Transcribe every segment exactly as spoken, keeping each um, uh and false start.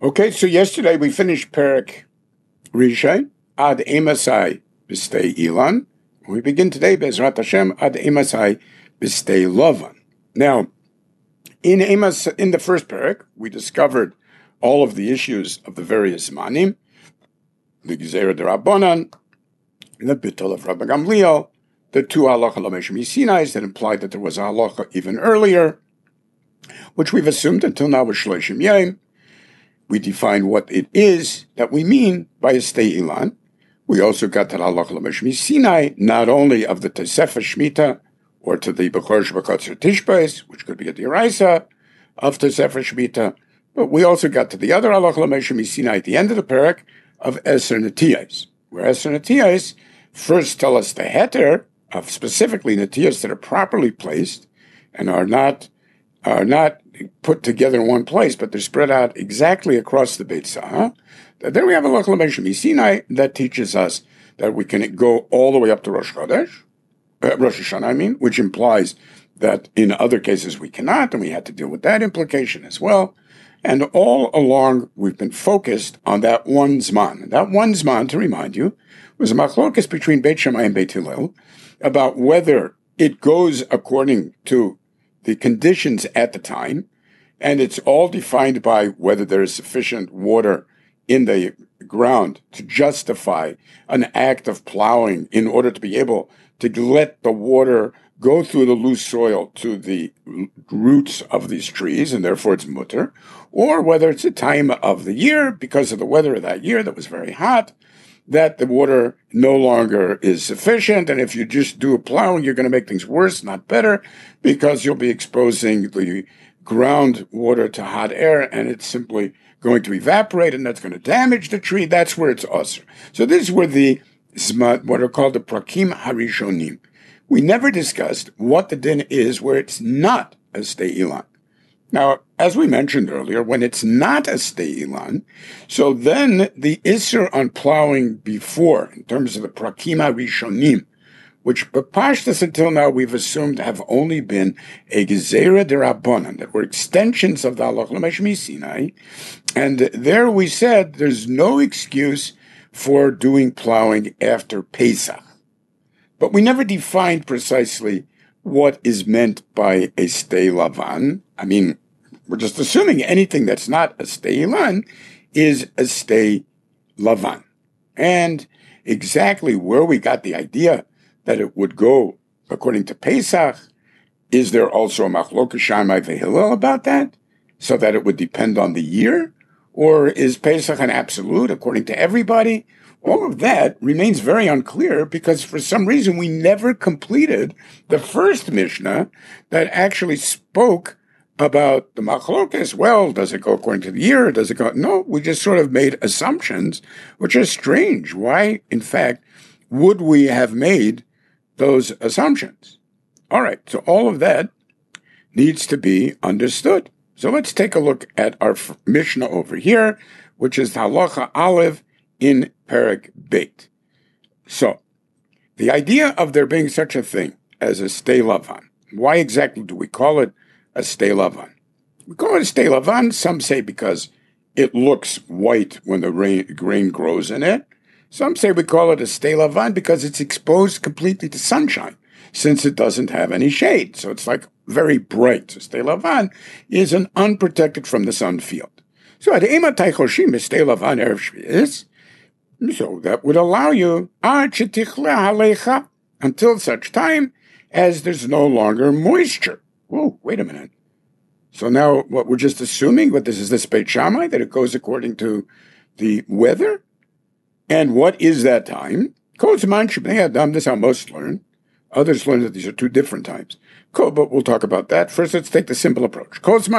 Okay, so yesterday we finished Perek Rishon Ad Emasai B'stei Ilan. We begin today Bezrat Hashem Ad Emasai B'stei Lavan. Now, in Emas, in the first Perek, we discovered all of the issues of the various Zmanim, the Gezerah D'Rabbanan, the Bittul of Rabbi Gamliel, the two Halacha L'Moshe Misinai that implied that there was a Halacha even earlier, which we've assumed until now was Shloshim Yom. We define what it is that we mean by a Stei Ilan. We also got to the Halacha L'Moshe Misinai, not only of the Tosefah Shemitah, or to the Bechor Shebakotzer Tishbais, which could be a Diraisa of Tosefah Shemitah, but we also got to the other Halacha L'Moshe Misinai at the end of the Perek of Eser Netiyos, where Eser Netiyos first tell us the heter of specifically Netiyos that are properly placed and are not are not put together in one place, but they're spread out exactly across the Beit Sa'ah. Then we have a Halacha L'Moshe Misinai that teaches us that we can go all the way up to Rosh Chodesh, uh, Rosh Hashanah, I mean, which implies that in other cases we cannot, and we had to deal with that implication as well. And all along, we've been focused on that one Zman. And that one Zman, to remind you, was a machlokas between Beit Shammai and Beit Hillel about whether it goes according to the conditions at the time, and it's all defined by whether there is sufficient water in the ground to justify an act of plowing in order to be able to let the water go through the loose soil to the roots of these trees, and therefore it's mutter, or whether it's a time of the year, because of the weather of that year that was very hot, that the water no longer is sufficient, and if you just do a plowing, you're going to make things worse, not better, because you'll be exposing the groundwater to hot air, and it's simply going to evaporate, and that's going to damage the tree. That's where it's usr. So this is where the what are called the prakim harishonim. We never discussed what the din is where it's not a stei ilan. Now, as we mentioned earlier, when it's not a stei ilan, so then the isser on plowing before, in terms of the prakim harishonim, which b'pashtas until now we've assumed have only been a gezerah d'Rabbanan, that were extensions of the Halacha L'Moshe Misinai, and there we said there's no excuse for doing plowing after Pesach. But we never defined precisely what is meant by a stei lavan. I mean, we're just assuming anything that's not a stei ilan is a stei lavan. And exactly where we got the idea that it would go according to Pesach, is there also a machlokas Shammai ve'Hillel about that, so that it would depend on the year? Or is Pesach an absolute according to everybody? All of that remains very unclear because for some reason we never completed the first Mishnah that actually spoke about the machlokas. Well, does it go according to the year? Does it go? No, we just sort of made assumptions, which is strange. Why, in fact, would we have made those assumptions? All right, so all of that needs to be understood. So let's take a look at our Mishnah over here, which is Halacha Aleph in Perek Beit. So, the idea of there being such a thing as a stei lavan, why exactly do we call it a stei lavan? We call it a stei lavan, some say because it looks white when the rain, grain grows in it. Some say we call it a stei lavan because it's exposed completely to sunshine, since it doesn't have any shade. So it's like very bright. So stei lavan is an unprotected from the sun field. So at Eimatai Choshim is stei lavan erev Shvi'is. So that would allow you until such time as there's no longer moisture. Whoa, wait a minute. So now what we're just assuming, but this is this Beit Shammai, that it goes according to the weather? And what is that time? This is how most learn. Others learn that these are two different times. But we'll talk about that. First, let's take the simple approach.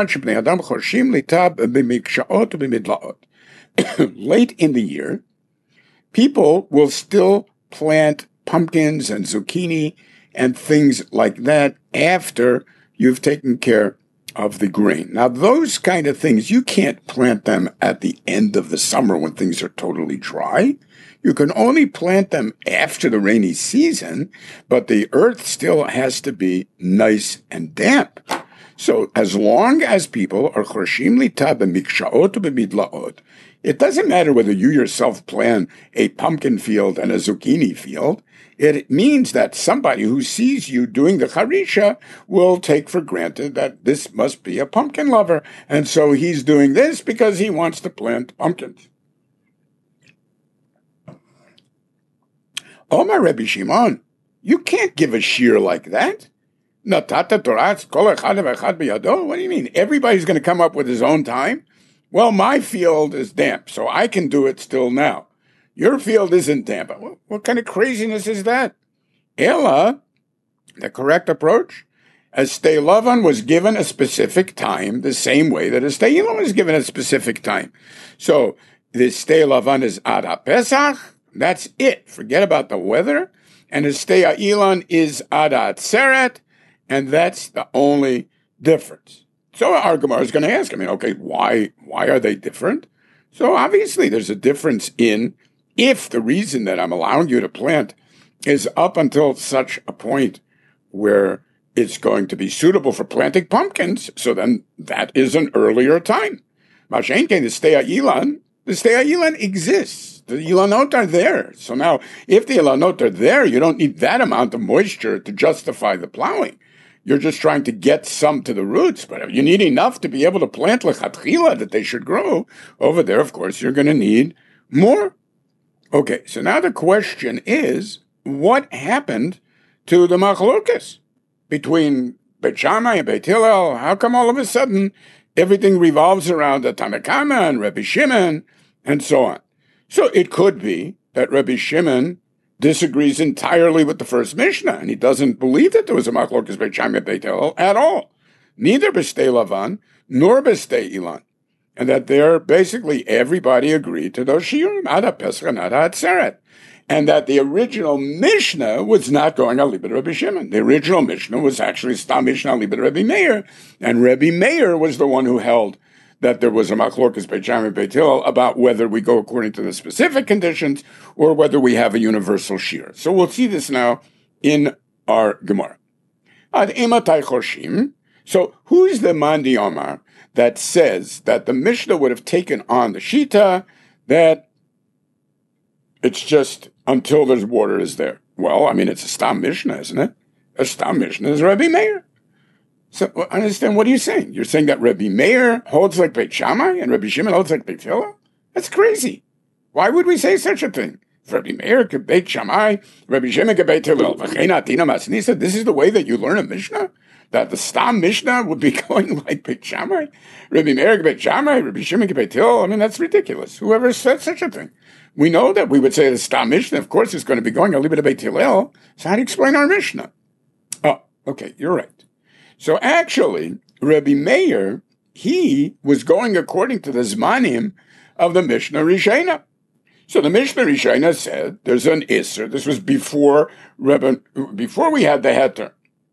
Late in the year, people will still plant pumpkins and zucchini and things like that after you've taken care of the grain. Now, those kind of things, you can't plant them at the end of the summer when things are totally dry. You can only plant them after the rainy season, but the earth still has to be nice and damp. So as long as people are chorshim lita b'mikshaot b'midlaot, it doesn't matter whether you yourself plan a pumpkin field and a zucchini field. It means that somebody who sees you doing the charisha will take for granted that this must be a pumpkin lover. And so he's doing this because he wants to plant pumpkins. Omar Rebbe Shimon, you can't give a shear like that. What do you mean? Everybody's going to come up with his own time? Well, my field is damp, so I can do it still now. Your field isn't damp. What, what kind of craziness is that? Ella, the correct approach, as Stei Lavan was given a specific time, the same way that a Stei Ilan was given a specific time. So the Stei Lavan is Ad HaPesach. That's it. Forget about the weather. And the Stei Ilan is Ad HaAtzeret. And that's the only difference. So our Gemara is going to ask, I mean, okay, why why are they different? So obviously there's a difference in if the reason that I'm allowing you to plant is up until such a point where it's going to be suitable for planting pumpkins, so then that is an earlier time. Mashenke, the Stei Ilan, the Stei Ilan exists. The Ilanot are there. So now, if the Ilanot are there, you don't need that amount of moisture to justify the plowing. You're just trying to get some to the roots, but if you need enough to be able to plant lechatchila that they should grow, over there, of course, you're going to need more. Okay, so now the question is, what happened to the machlokas between Beit Shammai and Beit Hillel? How come all of a sudden everything revolves around the Tanna Kama and Rebbe Shimon and so on? So it could be that Rebbe Shimon disagrees entirely with the first Mishnah, and he doesn't believe that there was a machlokas Beit Shammai and Beit Hillel at all, neither b'Stei Lavan nor b'Stei Ilan, and that there basically everybody agreed to those shiurim, Ad HaPesach and Ad HaAtzeret, and that the original Mishnah was not going al libed Rebbe Shimon. The original Mishnah was actually Stam Mishnah al libed Rebbe Meir, and Rebbe Meir was the one who held that there was a machlokas Beit Shammai and Beit Hillel about whether we go according to the specific conditions or whether we have a universal shear. So we'll see this now in our Gemara. Ad imatai chorshim. So who's the Mandi Omar that says that the Mishnah would have taken on the Shita that it's just until there's water is there? Well, I mean, it's a Stam Mishnah, isn't it? A Stam Mishnah is Rebbe Meir. So I understand, what are you saying? You're saying that Rebbe Meir holds like Beit Shammai and Rebbe Shimon holds like Beit Hillel? That's crazy. Why would we say such a thing? If Rebbe Meir could Beit Shammai, Rebbe Shimon could Beit Hillel. This is the way that you learn a Mishnah? That the Stam Mishnah would be going like Beit Shammai? Rebbe Meir could Beit Shammai, Rebbe Shimon could Beit Hillel? I mean, that's ridiculous. Whoever said such a thing? We know that we would say the Stam Mishnah, of course, is going to be going a little bit of Beit Hillel. So how do you explain our Mishnah? Oh, okay, you're right. So actually, Rebbe Meir, he was going according to the Zmanim of the Mishnah Rishena. So the Mishnah Rishena said there's an Isser. This was before Rebbe, before we had the Heter,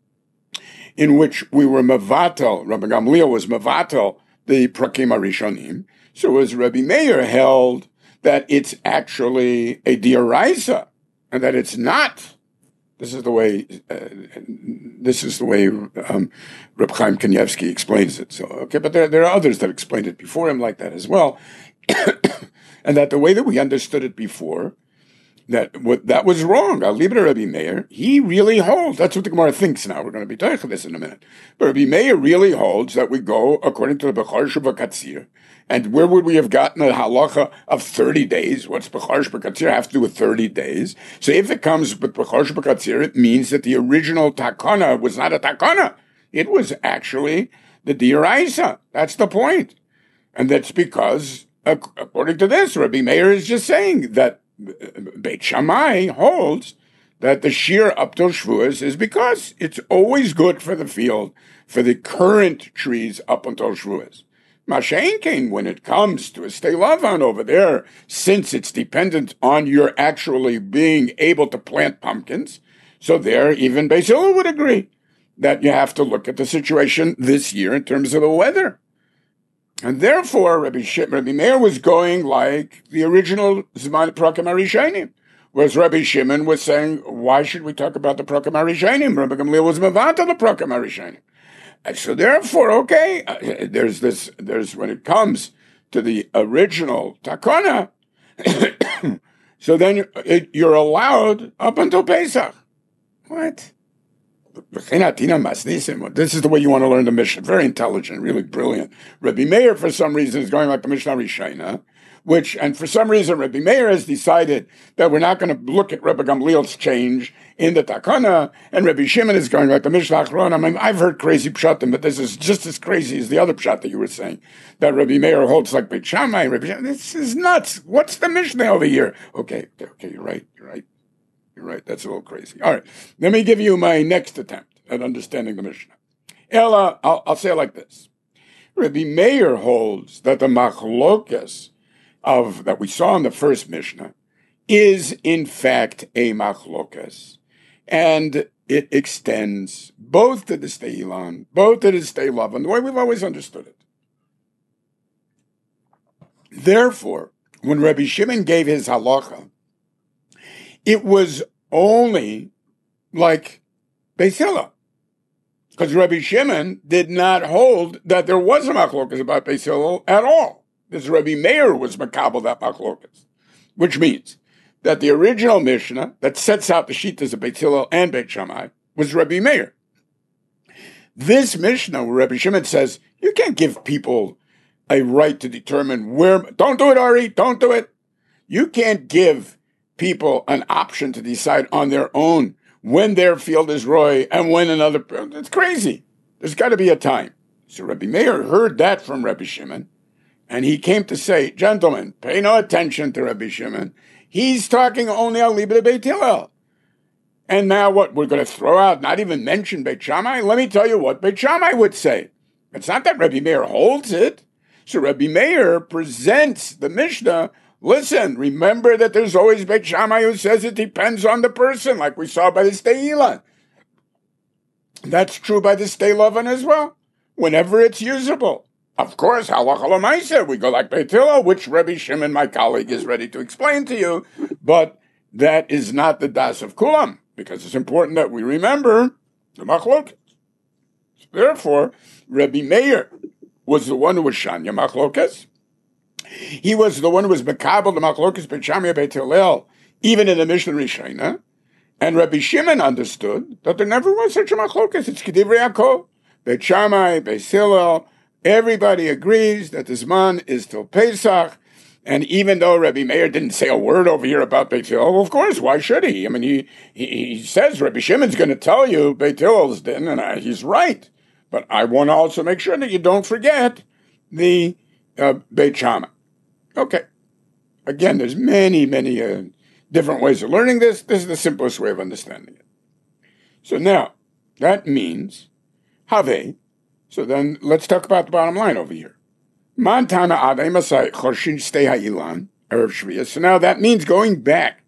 in which we were Mavatel, Rebbe Gamliel was Mavatel, the Prakim Rishonim. So as Rebbe Meir held that it's actually a Dioraisa, and that it's not. This is the way. Uh, this is the way um, Reb Chaim Kanievsky explains it. So, okay, but there there are others that explained it before him like that as well, and that the way that we understood it before, that what that was wrong. Al Libra Rebbe Meir, he really holds. That's what the Gemara thinks now. We're going to be talking this in a minute. But Rebbe Meir really holds that we go according to the Bechar Shuvakatzir. And where would we have gotten a halacha of thirty days? What's Bechar Shuvakatzir have to do with thirty days? So if it comes with Bechar Shuvakatzir, it means that the original takana was not a takana. It was actually the Dioraisa. That's the point. And that's because, according to this, Rebbe Meir is just saying that Beit Shammai holds that the shear up till Shavuos is because it's always good for the field, for the current trees up until Shavuos. Masha'enkein, when it comes to a Stei Lavan over there, since it's dependent on your actually being able to plant pumpkins, so there even Beis Hillel would agree that you have to look at the situation this year in terms of the weather. And therefore, Rabbi, Sh- Rabbi Meir was going like the original Zman Prakim HaRishonim, whereas Rabbi Shimon was saying, why should we talk about the Prakim HaRishonim? Rabbi Gamliel was Mavata the Prakim HaRishonim. So therefore, okay, uh, there's this, there's when it comes to the original takana, so then it, you're allowed up until Pesach. What? This is the way you want to learn the Mishnah. Very intelligent, really brilliant. Rabbi Meir, for some reason, is going like the Mishnah Rishayna, which, and for some reason, Rabbi Meir has decided that we're not going to look at Rabbi Gamliel's change in the Takana, and Rabbi Shimon is going like the Mishnah Achron. I mean, I've heard crazy pshatim, but this is just as crazy as the other pshat that you were saying, that Rabbi Meir holds like Beit Shammai. Rabbi Shammai. This is nuts. What's the Mishnah over here? Okay, okay, okay, you're right, you're right. You're right, that's a little crazy. All right, let me give you my next attempt at understanding the Mishnah. Ella, I'll, I'll say it like this. Rabbi Meir holds that the machlokes of that we saw in the first Mishnah is in fact a machlokes, and it extends both to the Stei Ilan, both to the Stei Lavan, the way we've always understood it. Therefore, when Rabbi Shimon gave his halacha, it was only like Beis Hillel, because Rabbi Shimon did not hold that there was a machlokas about Beis Hillel at all. This Rabbi Meir was makabel that machlokas, which means that the original Mishnah that sets out the shittas of Beis Hillel and Beit Shammai was Rabbi Meir. This Mishnah, where Rabbi Shimon says you can't give people a right to determine where. Don't do it, Ari. Don't do it. You can't give people an option to decide on their own when their field is roy and when another. It's crazy. There's got to be a time. So Rabbi Meir heard that from Rabbi Shimon, and he came to say, gentlemen, pay no attention to Rabbi Shimon. He's talking only al libed Beit Hillel. And now what? We're going to throw out, not even mention Beit Shammai? Let me tell you what Beit Shammai would say. It's not that Rabbi Meir holds it. So Rabbi Meir presents the Mishnah. Listen, remember that there's always Beit Shammai who says it depends on the person, like we saw by the Stei Ilan. That's true by the Stei Lavan as well, whenever it's usable. Of course, halacha l'maaseh, we go like Beit Hillel, which Rabbi Shimon, my colleague, is ready to explain to you, but that is not the das of Kulam, because it's important that we remember the machloket. Therefore, Rabbi Meir was the one who was shanya machlokas. He was the one who was mekabel the machlokas Beit Shammai Beit Hillel, even in the Mishnah Rishayna. And Rabbi Shimon understood that there never was such a machlokas. It's Kedivrei Yaakov, Beit Shammai, Beit Hillel. Everybody agrees that the Zman is till Pesach. And even though Rabbi Meir didn't say a word over here about Beit Hillel, well, of course, why should he? I mean, he he, he says Rabbi Shimon's going to tell you Beit Hillel's din, and I, he's right. But I want to also make sure that you don't forget the uh, Beit Shammai. Okay. Again, there's many, many uh, different ways of learning this. This is the simplest way of understanding it. So now, that means, Have. So then, let's talk about the bottom line over here. Mantana adai masai chorshin stei ha'ilan, erev shviyah. So now that means going back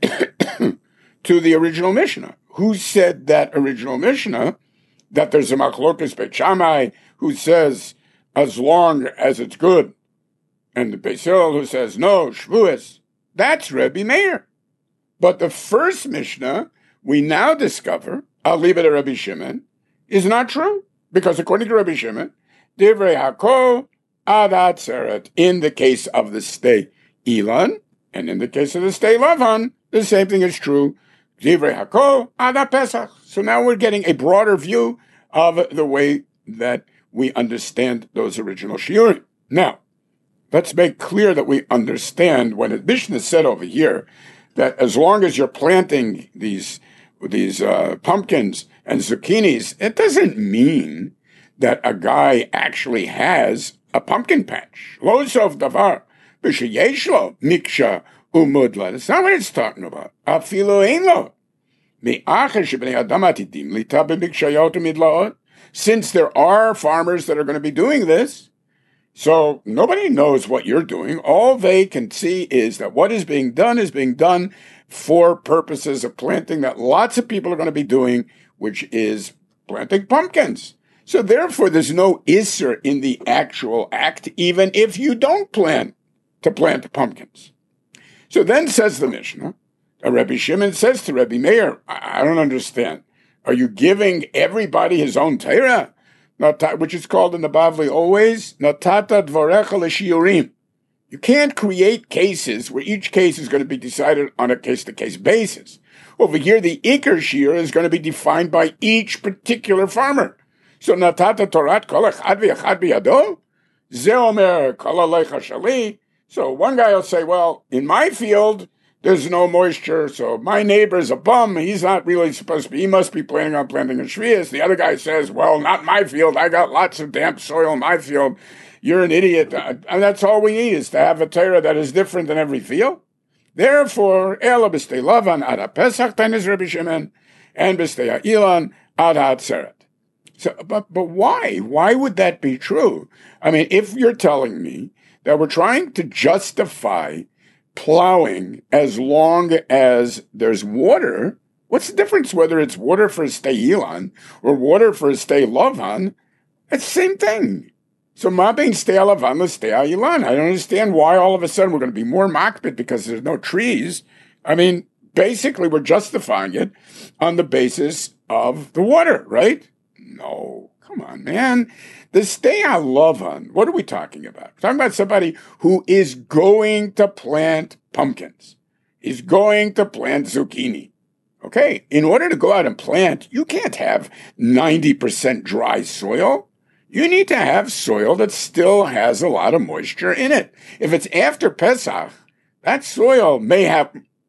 to the original Mishnah. Who said that original Mishnah, that there's a machlokas Beit Shammai, who says, as long as it's good, and the Beis Hillel who says, no, Shvuas, that's Rabbi Meir. But the first Mishnah, we now discover, Al Libed Rabbi Shimon, is not true. Because according to Rabbi Shimon, Divrei Hakol Ad Atzeret, in the case of the Stei Ilan, and in the case of the Stei Lavan, the same thing is true. Divrei Hakol Ad Pesach. So now we're getting a broader view of the way that we understand those original shiurim. Now, let's make clear that we understand when the Mishnah said over here that as long as you're planting these these uh, pumpkins and zucchinis, it doesn't mean that a guy actually has a pumpkin patch. Lo sof davar b'sheyesh lo miksha umudla. That's not what it's talking about. Afilu ein lo. Mi'acher shebnei adam atidim lita b'mikshayot umidlaot. Since there are farmers that are going to be doing this, so nobody knows what you're doing. All they can see is that what is being done is being done for purposes of planting that lots of people are going to be doing, which is planting pumpkins. So therefore, there's no isser in the actual act, even if you don't plan to plant pumpkins. So then says the Mishnah, Rabbi Shimon says to Rabbi Meir, I, I don't understand. Are you giving everybody his own Torah? which is called in the Bavli always, Natata Dvarecha L'Shiurim. You can't create cases where each case is going to be decided on a case-to-case basis. Over here, the Iker Shir is going to be defined by each particular farmer. So, Natata Torat Kol Echad V'Echad B'Yado, Ze Omer Kol Alecha Shali. So one guy will say, well, in my field, there's no moisture, so my neighbor's a bum. He's not really supposed to be. He must be planning on planting a shvius. The other guy says, well, not my field. I got lots of damp soil in my field. You're an idiot. And that's all we need is to have a Torah that is different in every field. Therefore, Ela b'stei Lavan ad Pesach tainis Rabbi Shimon, and b'stei Ilan ad Hatzeret. So, but, but why? Why would that be true? I mean, if you're telling me that we're trying to justify plowing as long as there's water, what's the difference whether it's water for Stei Ilan or water for Stei Lavan? It's the same thing. So ma bein Stei Lavan le Stei Ilan. I don't understand why all of a sudden we're going to be more makbid because there's no trees. I mean, basically we're justifying it on the basis of the water, right? No, come on, man. The Stei Lavan, what are we talking about? We're talking about somebody who is going to plant pumpkins. He's going to plant zucchini. Okay, in order to go out and plant, you can't have ninety percent dry soil. You need to have soil that still has a lot of moisture in it. If it's after Pesach, that soil may have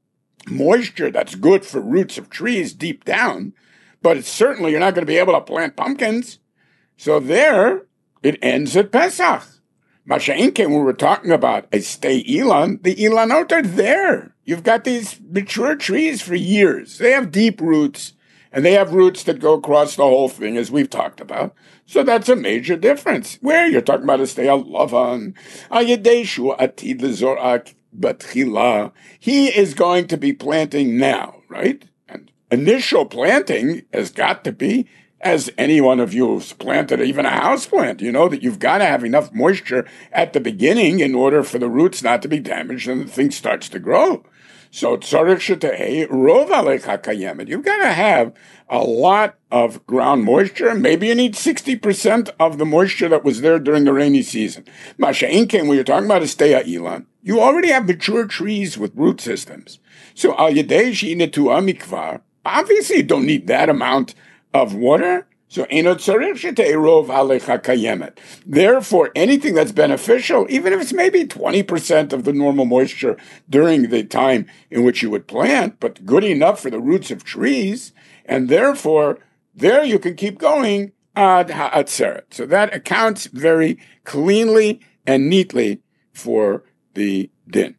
moisture that's good for roots of trees deep down, but it's certainly you're not going to be able to plant pumpkins. So there, it ends at Pesach. Masha'inken, when we're talking about a Stei Ilan, the Ilanot are there. You've got these mature trees for years. They have deep roots, and they have roots that go across the whole thing, as we've talked about. So that's a major difference. Where you're talking about a Stei Lavan, Ayedeshu Atid Lezorak Batchila. He is going to be planting now, right? And initial planting has got to be, as any one of you who's planted even a house plant, you know that you've got to have enough moisture at the beginning in order for the roots not to be damaged and the thing starts to grow. So tzarich shetehei rov alecha kayemet. You've got to have a lot of ground moisture. Maybe you need sixty percent of the moisture that was there during the rainy season. Masha'inken, when you're talking about a Stei Ilan, you already have mature trees with root systems. So al yedei she'inetu amikvar, obviously you don't need that amount of water. So enot tzarich shetehei rov alecha kayemet. Therefore, anything that's beneficial, even if it's maybe twenty percent of the normal moisture during the time in which you would plant, but good enough for the roots of trees, and therefore, there you can keep going ad ha'atzeret. So that accounts very cleanly and neatly for the din.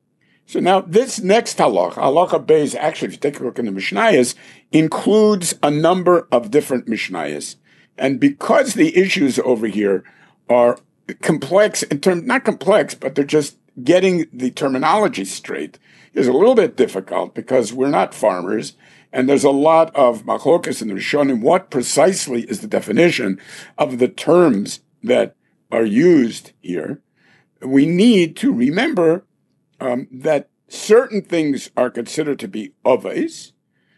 So now this next halacha, halacha beis, actually, if you take a look in the Mishnayos, includes a number of different Mishnayos. And because the issues over here are complex in terms, not complex, but they're just getting the terminology straight, is a little bit difficult because we're not farmers. And there's a lot of machlokas in the Rishonim. What precisely is the definition of the terms that are used here? We need to remember um, that certain things are considered to be oves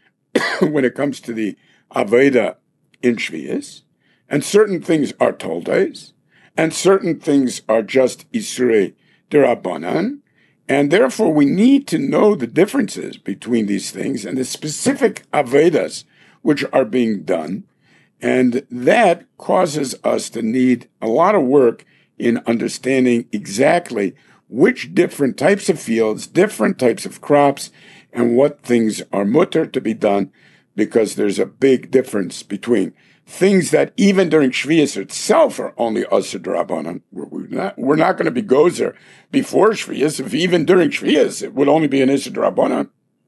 when it comes to the aveda in shvius, and certain things are toldes, and certain things are just isurei derabanan. And therefore, we need to know the differences between these things and the specific avedas which are being done. And that causes us to need a lot of work in understanding exactly which different types of fields, different types of crops, and what things are mutter to be done, because there's a big difference between things that even during Shvius itself are only Asur D'Rabbanan. We're not, we're not going to be Gozer before Shvius. If even during Shvius it would only be an Asur D'Rabbanan.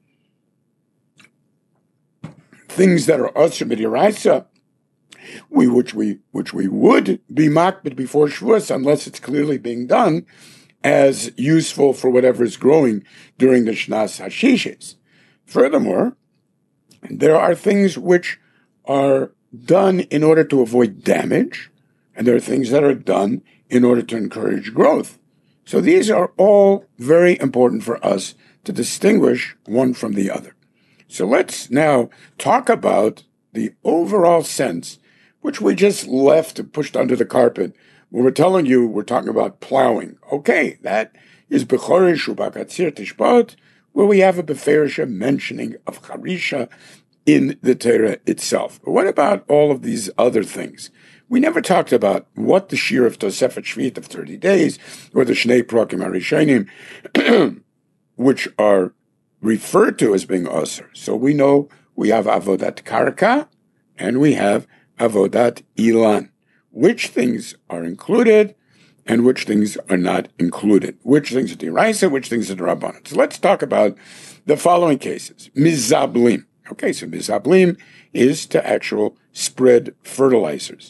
Things that are Asur B'Diraisa, we which we which we would be makbid before Shavuos unless it's clearly being done as useful for whatever is growing during the Shnas Hashishes. Furthermore, there are things which are done in order to avoid damage, and there are things that are done in order to encourage growth. So these are all very important for us to distinguish one from the other. So let's now talk about the overall sense which we just left and pushed under the carpet. When we're telling you we're talking about plowing, okay, that is Bechorish Ubakatzir Tishbot, where we have a Beferisha mentioning of Harisha in the Torah itself. But what about all of these other things? We never talked about what the Shir of Tosefet Shvit of thirty days, or the Shnei Prakim HaRishonim, which are referred to as being Osir. So we know we have Avodat Karka, and we have Avodat Ilan. Which things are included, and which things are not included? Which things are D'Oraisa, which things are D'Rabbanan? So let's talk about the following cases. Mizablim. Okay, so Mizablim is to actual spread fertilizers.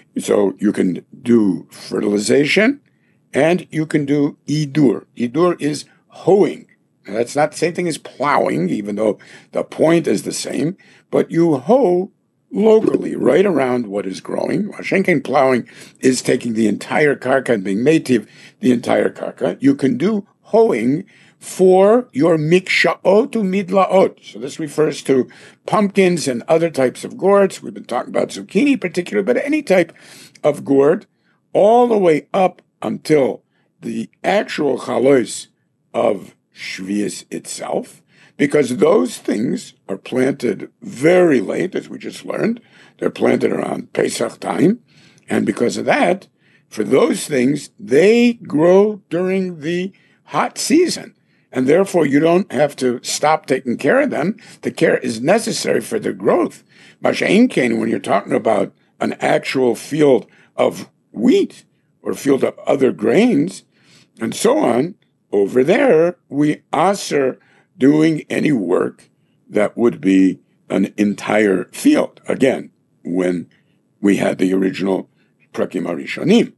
So you can do fertilization, and you can do Idur. Idur is hoeing. Now, that's not the same thing as plowing, even though the point is the same, but you hoe locally, right around what is growing. Washenkin plowing is taking the entire karka and being native, the entire karka. You can do hoeing for your miksha'ot to midla'ot. So this refers to pumpkins and other types of gourds. We've been talking about zucchini particularly, but any type of gourd, all the way up until the actual chalos of Shvius itself, because those things are planted very late, as we just learned. They're planted around Pesach time. And because of that, for those things, they grow during the hot season. And therefore, you don't have to stop taking care of them. The care is necessary for their growth. Masha'inkein, when you're talking about an actual field of wheat or field of other grains and so on, over there, we answer doing any work that would be an entire field. Again, when we had the original Prakim HaRishonim.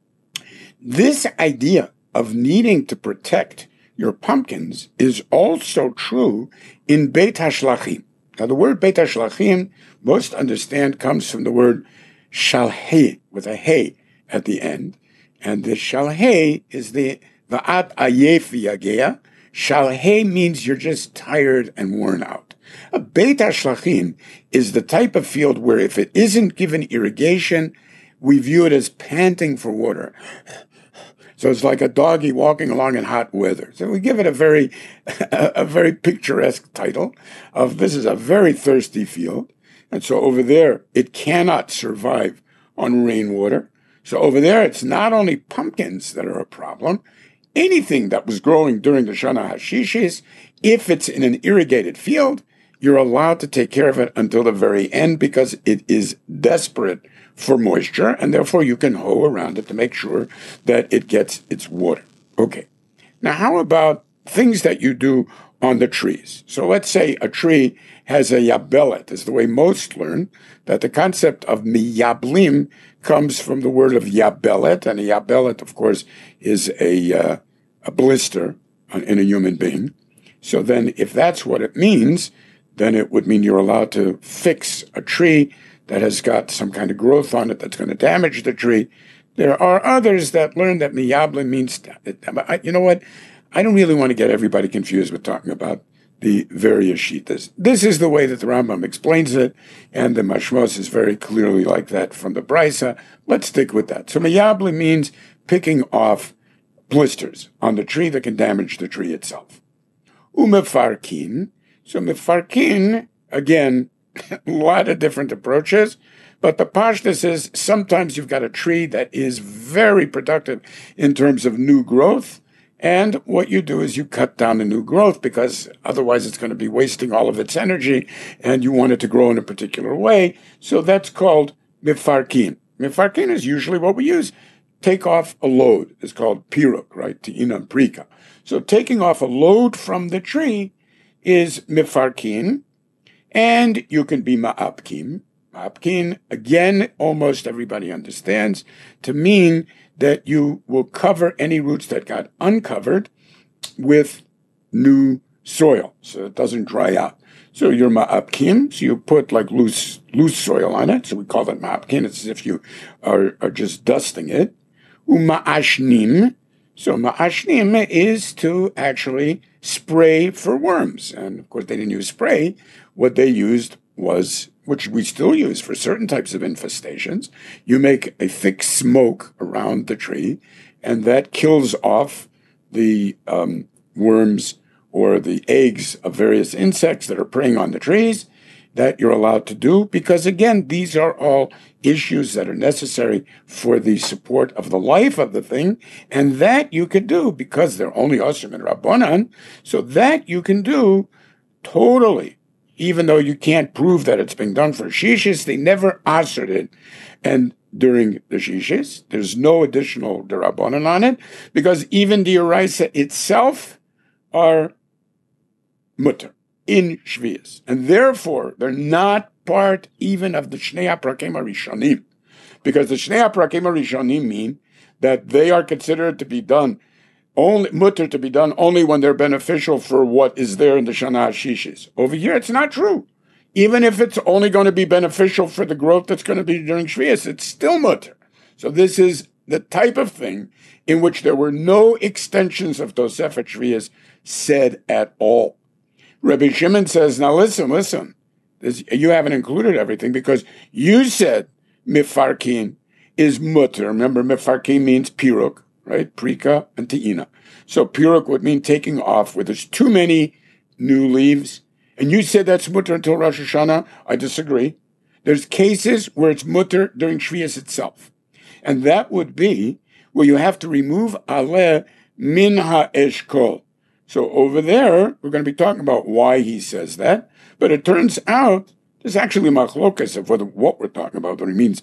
This idea of needing to protect your pumpkins is also true in Beit HaShlachim. Now, the word Beit HaShlachim, most understand, comes from the word shalhei, with a hey at the end. And the shalhei is the va'at ayef yagea. Shalhei means you're just tired and worn out. A Beit HaShlachim is the type of field where if it isn't given irrigation, we view it as panting for water. So it's like a doggy walking along in hot weather. So we give it a very, a very picturesque title of this is a very thirsty field. And so over there, it cannot survive on rainwater. So over there, it's not only pumpkins that are a problem. Anything that was growing during the Shana Hashishis, if it's in an irrigated field, you're allowed to take care of it until the very end because it is desperate for moisture, and therefore you can hoe around it to make sure that it gets its water. Okay. Now, how about things that you do on the trees? So let's say a tree has a yabelet, is the way most learn, that the concept of miyablim comes from the word of yabelet, and a yabelet, of course, is a, uh, a blister in a human being. So then if that's what it means, then it would mean you're allowed to fix a tree that has got some kind of growth on it that's going to damage the tree. There are others that learn that miyablim means, you know what? I don't really want to get everybody confused with talking about the various shitas. This is the way that the Rambam explains it, and the Mashmos is very clearly like that from the Brisa. Let's stick with that. So miyablim means picking off blisters on the tree that can damage the tree itself. Umefarkin. So mefarkin, again, a lot of different approaches, but the pashtus is sometimes you've got a tree that is very productive in terms of new growth, and what you do is you cut down the new growth because otherwise it's going to be wasting all of its energy, and you want it to grow in a particular way. So that's called mefarkin. Mefarkin is usually what we use. Take off a load. It's called piruk, right? Ti'inam prika. So taking off a load from the tree is mefarkin. And you can be ma'apkin. Ma'apkin, again, almost everybody understands, to mean that you will cover any roots that got uncovered with new soil, so it doesn't dry out. So you're ma'apkin, so you put like loose loose soil on it, so we call that ma'apkin. It's as if you are, are just dusting it. Uma'ashnim, so ma'ashnim is to actually spray for worms. And of course, they didn't use spray. What they used was which we still use for certain types of infestations. You make a thick smoke around the tree, and that kills off the um, worms or the eggs of various insects that are preying on the trees. That you're allowed to do, because again, these are all issues that are necessary for the support of the life of the thing, and that you can do because they're only Osrim and Rabbanan, so that you can do totally, even though you can't prove that it's being done for Shishis. They never answered it, and during the Shishis, there's no additional Derabanan on it, because even the Oraisa itself are mutter in Shvius, and therefore they're not part even of the Shnei HaPrakim HaRishonim, because the Shnei HaPrakim HaRishonim mean that they are considered to be done only mutter to be done only when they're beneficial for what is there in the Shana HaShishis. Over here, it's not true. Even if it's only going to be beneficial for the growth that's going to be during Shvius, it's still mutter. So this is the type of thing in which there were no extensions of Tosefet Shvius said at all. Rabbi Shimon says, now listen, listen, this, you haven't included everything because you said mifarkin is mutter. Remember, mifarkin means piruk, right? Prika and te'ina. So piruk would mean taking off where there's too many new leaves. And you said that's mutter until Rosh Hashanah. I disagree. There's cases where it's mutter during Shvius itself. And that would be where you have to remove aleh min ha'eshkol. So over there, we're going to be talking about why he says that. But it turns out there's actually machlokas of whether what we're talking about, what he means.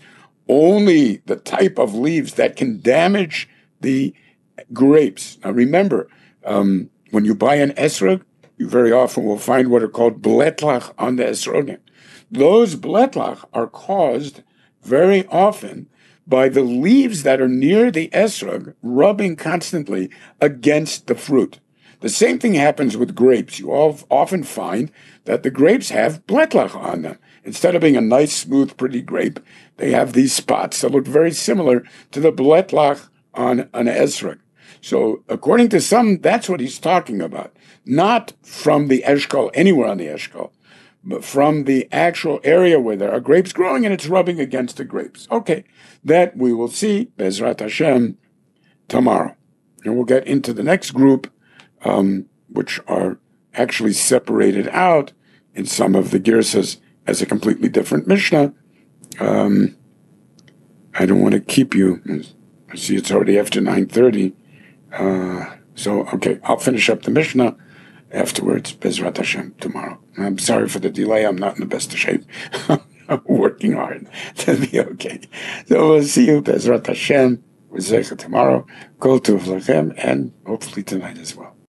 Only the type of leaves that can damage the grapes. Now remember, um, when you buy an esrog, you very often will find what are called bletlach on the esrogim. Those bletlach are caused very often by the leaves that are near the esrog rubbing constantly against the fruit. The same thing happens with grapes. You all often find that the grapes have bletlach on them. Instead of being a nice, smooth, pretty grape, they have these spots that look very similar to the bletlach on an esrog. So according to some, that's what he's talking about. Not from the eshkol, anywhere on the eshkol, but from the actual area where there are grapes growing and it's rubbing against the grapes. Okay, that we will see, Bezrat Hashem, tomorrow. And we'll get into the next group, Um, which are actually separated out in some of the girsas as a completely different Mishnah. Um, I don't want to keep you. I see it's already after nine thirty. Uh, so, okay, I'll finish up the Mishnah afterwards, Bezrat Hashem, tomorrow. I'm sorry for the delay. I'm not in the best of shape. I'm working hard to be okay. So we'll see you, Bezrat Hashem, with Zecha tomorrow. Kol Tov Lachem, and hopefully tonight as well.